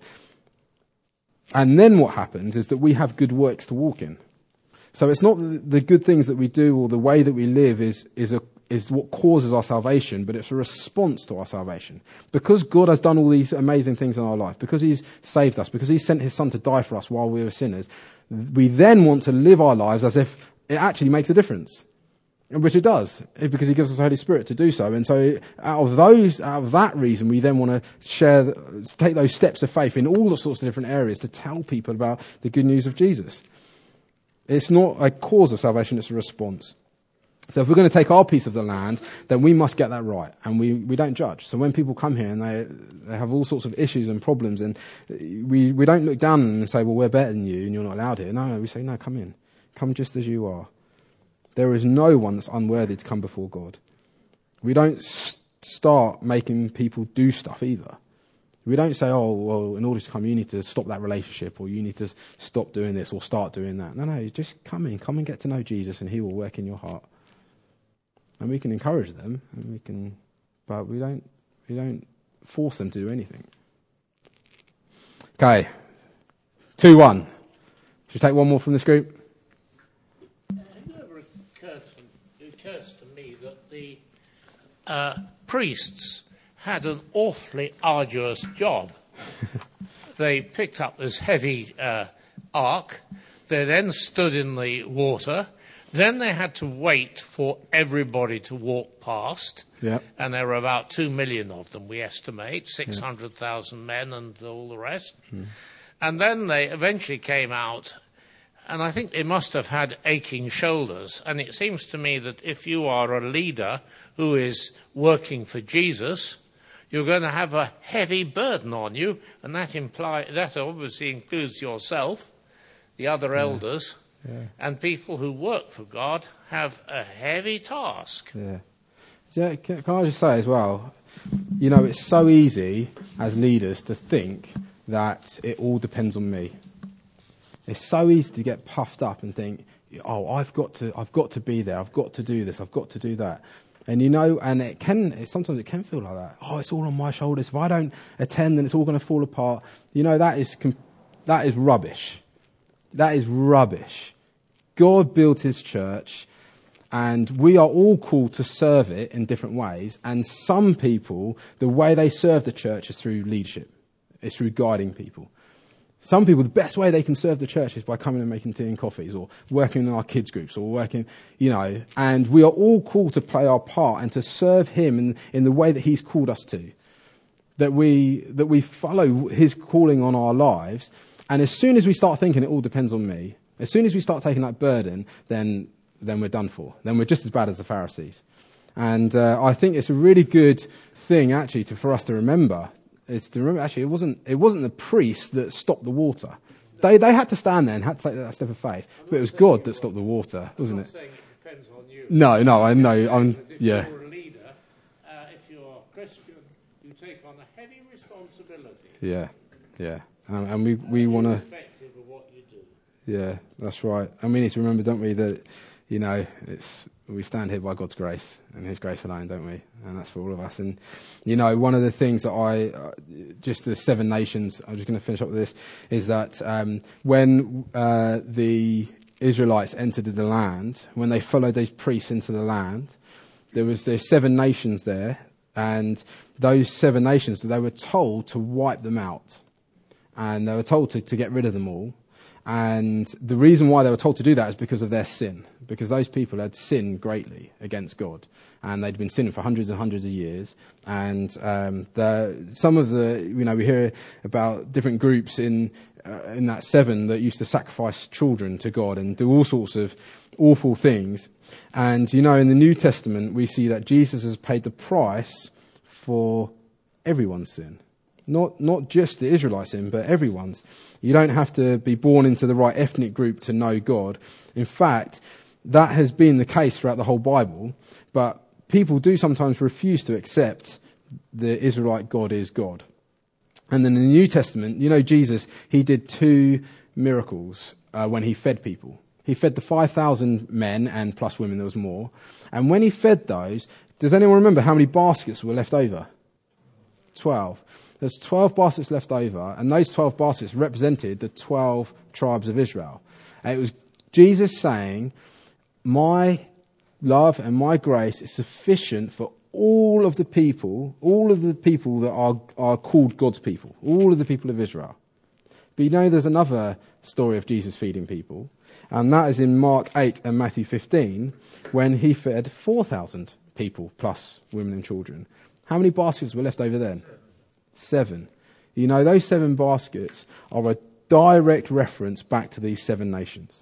what happens is that we have good works to walk in. So it's not the good things that we do or the way that we live is what causes our salvation, but it's a response to our salvation. Because God has done all these amazing things in our life, because he's saved us, because he sent his son to die for us while we were sinners, we then want to live our lives as if it actually makes a difference. Which it does, because he gives us the Holy Spirit to do so. And so out of that reason, we then want to take those steps of faith in all the sorts of different areas to tell people about the good news of Jesus. It's not a cause of salvation, it's a response. So if we're going to take our piece of the land, then we must get that right. And we don't judge. So when people come here and they have all sorts of issues and problems, and we don't look down and say, well, we're better than you and you're not allowed here. No, we say, no, come in. Come just as you are. There is no one that's unworthy to come before God. We don't start making people do stuff either. We don't say, oh, well, in order to come, you need to stop that relationship, or you need to stop doing this or start doing that. No, just come and get to know Jesus, and he will work in your heart. And we can encourage them, but we don't force them to do anything. Okay, 2-1. Should we take one more from this group? It occurs to me that the priests had an awfully arduous job. They picked up this heavy ark. They then stood in the water. Then they had to wait for everybody to walk past. Yep. And there were about 2 million of them, we estimate, 600,000 men and all the rest. And then they eventually came out. And I think they must have had aching shoulders. And it seems to me that if you are a leader who is working for Jesus, you're going to have a heavy burden on you. And that obviously includes yourself, the other elders, and people who work for God have a heavy task. Yeah. Can I just say as well, it's so easy as leaders to think that it all depends on me. It's so easy to get puffed up and think, oh, I've got to be there. I've got to do this. I've got to do that. And and sometimes it can feel like that. Oh, it's all on my shoulders. If I don't attend, then it's all going to fall apart. That is That is rubbish. That is rubbish. God built his church, and we are all called to serve it in different ways. And some people, the way they serve the church is through leadership. It's through guiding people. Some people, the best way they can serve the church is by coming and making tea and coffees, or working in our kids groups, or working, and we are all called to play our part and to serve him in the way that he's called us to. That we follow his calling on our lives. And as soon as we start thinking it all depends on me, as soon as we start taking that burden, then we're done for. Then we're just as bad as the Pharisees. And I think it's a really good thing, actually, for us to remember. Is to remember, actually, it wasn't the priests that stopped the water. They had to stand there and had to take that step of faith. But it was God that stopped the water, wasn't it? I'm not saying it depends on you. No, I know. If you're a leader, if you're a Christian, you take on a heavy responsibility. Yeah. And we want to... Irrespective of what you do. Yeah, that's right. And we need to remember, don't we, that, we stand here by God's grace and his grace alone, don't we? And that's for all of us. And, one of the things that just the 7 nations, I'm just going to finish up with this, is that when the Israelites entered the land, when they followed those priests into the land, there's 7 nations there, and those 7 nations, they were told to wipe them out. And they were told to get rid of them all. And the reason why they were told to do that is because of their sin. Because those people had sinned greatly against God. And they'd been sinning for hundreds and hundreds of years. And some of we hear about different groups in that 7 that used to sacrifice children to God and do all sorts of awful things. And, in the New Testament, we see that Jesus has paid the price for everyone's sin. Not just the Israelite sin, but everyone's. You don't have to be born into the right ethnic group to know God. In fact, that has been the case throughout the whole Bible, but people do sometimes refuse to accept the Israelite God is God. And then in the New Testament, Jesus, he did 2 miracles when he fed people. He fed the 5,000 men, and plus women, there was more. And when he fed those, does anyone remember how many baskets were left over? 12. There's 12 baskets left over, and those 12 baskets represented the 12 tribes of Israel. And it was Jesus saying, my love and my grace is sufficient for all of the people that are called God's people, all of the people of Israel. But there's another story of Jesus feeding people, and that is in Mark 8 and Matthew 15, when he fed 4,000 people, plus women and children. How many baskets were left over then? 7. Those 7 baskets are a direct reference back to these 7 nations.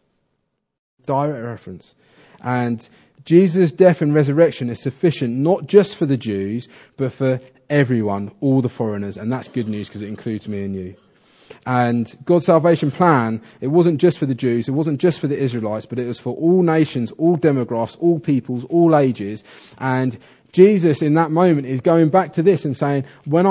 Direct reference. And Jesus' death and resurrection is sufficient not just for the Jews, but for everyone, all the foreigners. And that's good news because it includes me and you. And God's salvation plan, it wasn't just for the Jews, it wasn't just for the Israelites, but it was for all nations, all demographics, all peoples, all ages. And Jesus in that moment is going back to this and saying,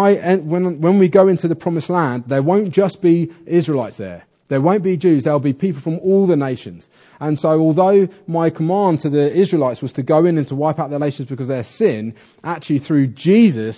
when we go into the promised land, there won't just be Israelites there. There won't be Jews, there'll be people from all the nations. And so although my command to the Israelites was to go in and to wipe out their nations because of their sin, actually through Jesus,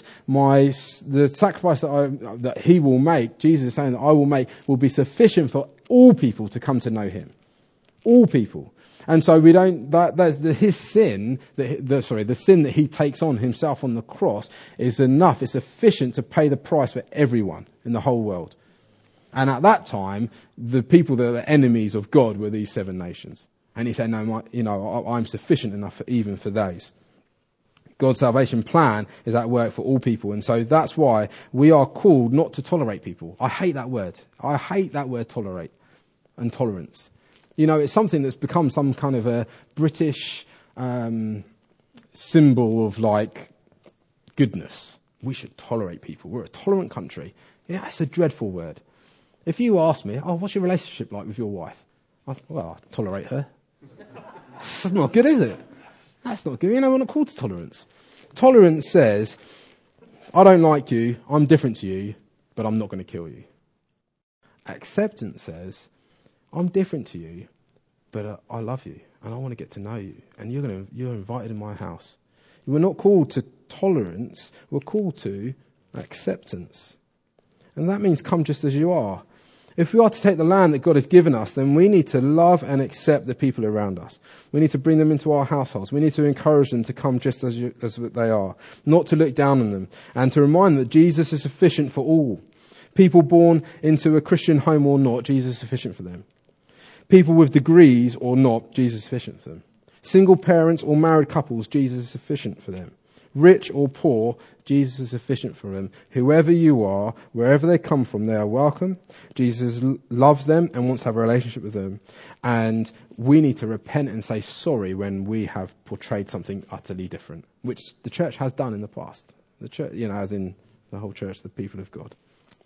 the sacrifice that he will make, Jesus is saying that I will make, will be sufficient for all people to come to know him. All people. And so we don't, his sin, the sin that he takes on himself on the cross is enough, it's sufficient to pay the price for everyone in the whole world. And at that time, the people that are enemies of God were these 7 nations. And he said, no, I'm sufficient enough even for those. God's salvation plan is at work for all people. And so that's why we are called not to tolerate people. I hate that word. I hate that word tolerate and tolerance. It's something that's become some kind of a British symbol of goodness. We should tolerate people. We're a tolerant country. Yeah, it's a dreadful word. If you ask me, what's your relationship like with your wife? I tolerate her. That's not good, is it? That's not good. We're not called to tolerance. Tolerance says, I don't like you, I'm different to you, but I'm not going to kill you. Acceptance says, I'm different to you, but I love you, and I want to get to know you, and you're invited in my house. We're not called to tolerance, we're called to acceptance. And that means come just as you are. If we are to take the land that God has given us, then we need to love and accept the people around us. We need to bring them into our households. We need to encourage them to come just as they are, not to look down on them, and to remind them that Jesus is sufficient for all. People born into a Christian home or not, Jesus is sufficient for them. People with degrees or not, Jesus is sufficient for them. Single parents or married couples, Jesus is sufficient for them. Rich or poor, Jesus is sufficient for them. Whoever you are, wherever they come from, they are welcome. Jesus loves them and wants to have a relationship with them. And we need to repent and say sorry when we have portrayed something utterly different, which the church has done in the past. The church, as in the whole church, the people of God.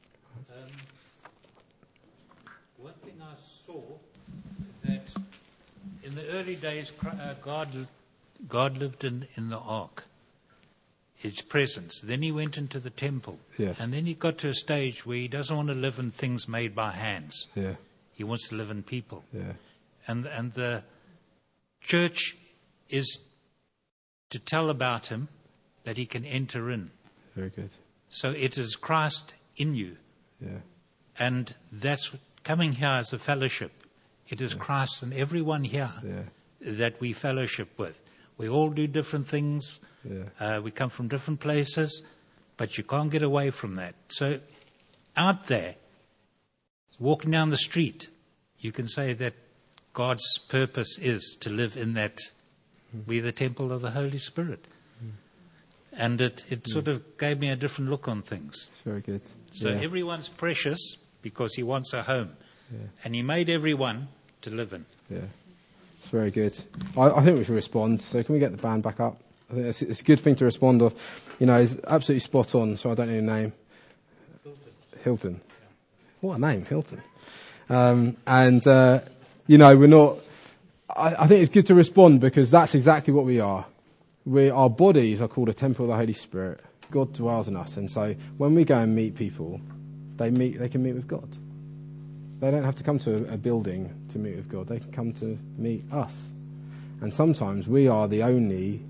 One thing I saw, that in the early days, God lived in the ark. His presence. Then he went into the temple. Yeah. And then he got to a stage where he doesn't want to live in things made by hands. Yeah. He wants to live in people. Yeah. And the church is to tell about him that he can enter in. Very good. So it is Christ in you. Yeah. And that's coming here as a fellowship. It is Christ in everyone here that we fellowship with. We all do different things. Yeah. We come from different places, but you can't get away from that. So out there, walking down the street, you can say that God's purpose is to live in that, we're the temple of the Holy Spirit. And it sort of gave me a different look on things. It's very good. So everyone's precious because he wants a home. Yeah. And he made everyone to live in. Yeah, it's very good. I think we should respond. So can we get the band back up? I think it's a good thing to respond of. He's absolutely spot on, so I don't know your name. Hilton. What a name, Hilton. We're not... I think it's good to respond because that's exactly what we are. Our bodies are called a temple of the Holy Spirit. God dwells in us. And so when we go and meet people, they can meet with God. They don't have to come to a building to meet with God. They can come to meet us. And sometimes we are the only...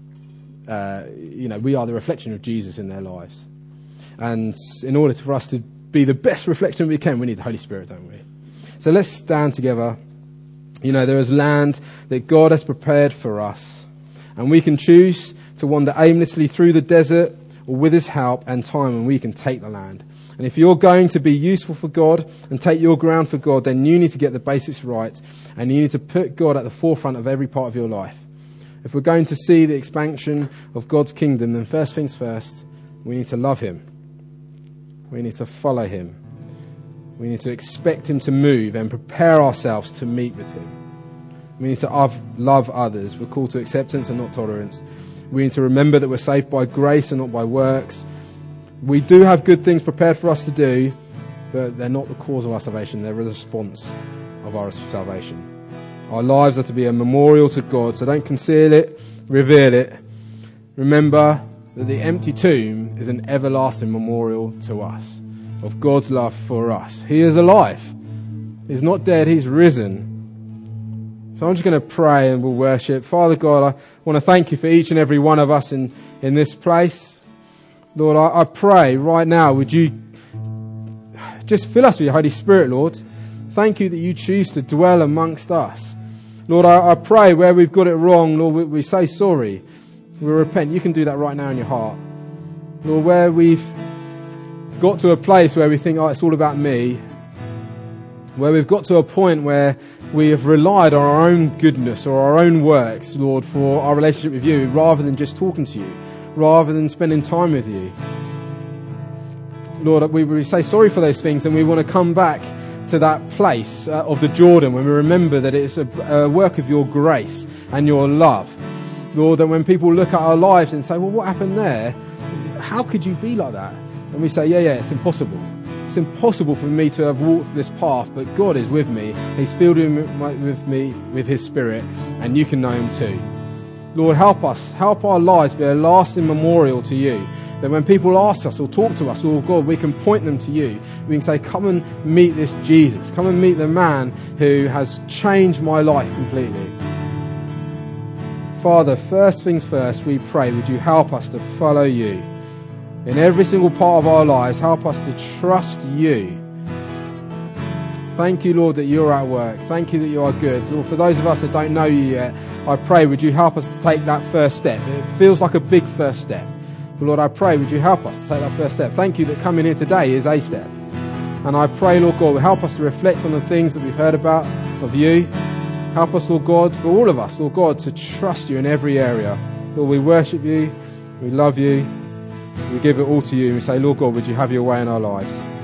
we are the reflection of Jesus in their lives. And in order for us to be the best reflection we can, we need the Holy Spirit, don't we? So let's stand together. There is land that God has prepared for us. And we can choose to wander aimlessly through the desert or with his help and time, and we can take the land. And if you're going to be useful for God and take your ground for God, then you need to get the basics right. And you need to put God at the forefront of every part of your life. If we're going to see the expansion of God's kingdom, then first things first, we need to love him. We need to follow him. We need to expect him to move and prepare ourselves to meet with him. We need to love others. We're called to acceptance and not tolerance. We need to remember that we're saved by grace and not by works. We do have good things prepared for us to do, but they're not the cause of our salvation. They're a response of our salvation. Our lives are to be a memorial to God, so don't conceal it, reveal it. Remember that the empty tomb is an everlasting memorial to us of God's love for us. He is alive. He's not dead, he's risen. So I'm just going to pray and we'll worship. Father God, I want to thank you for each and every one of us in this place. Lord, I pray right now, would you just fill us with your Holy Spirit, Lord. Thank you that you choose to dwell amongst us. Lord, I pray where we've got it wrong, Lord, we say sorry. We repent. You can do that right now in your heart. Lord, where we've got to a place where we think, it's all about me. Where we've got to a point where we have relied on our own goodness or our own works, Lord, for our relationship with you, rather than just talking to you, rather than spending time with you. Lord, we say sorry for those things, and we want to come back to that place of the Jordan when we remember that it's a work of your grace and your love. Lord, that when people look at our lives and say, well, what happened there? How could you be like that? And we say, yeah, it's impossible. It's impossible for me to have walked this path, but God is with me. He's filled with me with his Spirit, and you can know him too. Lord, help us. Help our lives be a lasting memorial to you. That when people ask us or talk to us, Lord God, we can point them to you. We can say, come and meet this Jesus. Come and meet the man who has changed my life completely. Father, first things first, we pray, would you help us to follow you? In every single part of our lives, help us to trust you. Thank you, Lord, that you're at work. Thank you that you are good. Lord, for those of us that don't know you yet, I pray, would you help us to take that first step? It feels like a big first step. But Lord, I pray, would you help us to take that first step? Thank you that coming here today is a step. And I pray, Lord God, help us to reflect on the things that we've heard about of you. Help us, Lord God, for all of us, Lord God, to trust you in every area. Lord, we worship you, we love you, we give it all to you, and we say, Lord God, would you have your way in our lives?